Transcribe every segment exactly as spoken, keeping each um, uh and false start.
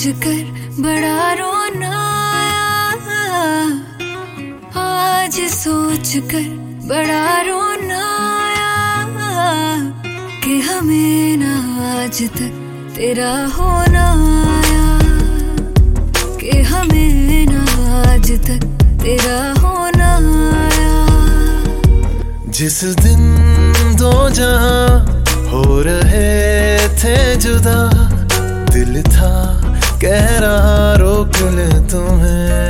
कर बड़ा रोना आया, आज सोच कर बड़ा रोना आया कि हमें ना आज तक तेरा होना आया, कि हमें ना आज तक तेरा होना आया। जिस दिन दो जहां हो रहे थे जुदा, दिल था कह रहा रोक ले तुम्हें,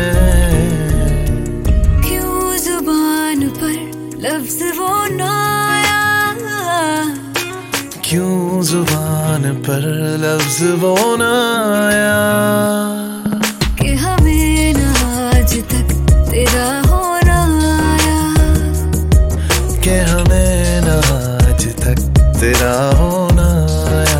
क्यों जुबान पर लफ्ज वो ना आया, क्यों जुबान पर लफ्ज वो ना आया कि हमें ना आज तक तेरा होना आया, कि हमें ना आज तक तेरा होना आया।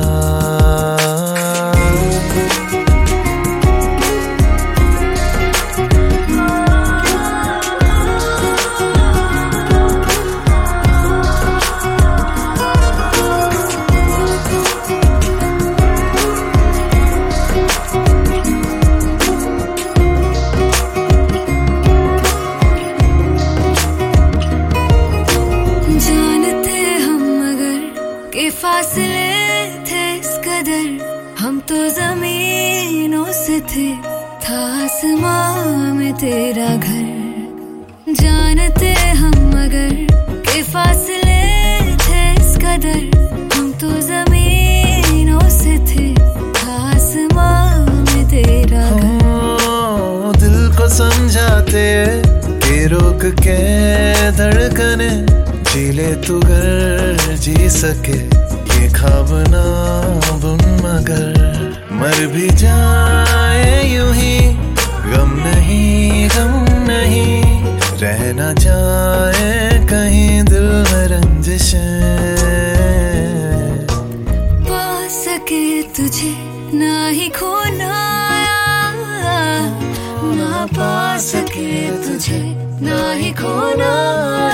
फासले थे इस कदर, हम तो जमीनों से थे, था आसमां में तेरा घर। जानते हम मगर के फासले थे इस कदर, हम तो जमीनों से थे, था आसमां में तेरा घर। दिल को समझाते कि रोक के धड़कने, जी ले तू घर जी सके ये ख्वाब ना बुन, मगर मर भी जाए यूं ही गम नहीं गम नहीं, रह ना जाए कहीं दिल में रंजिशें। पा सके तुझे ना ही खोना, ना पा सके तुझे ना ही खोना।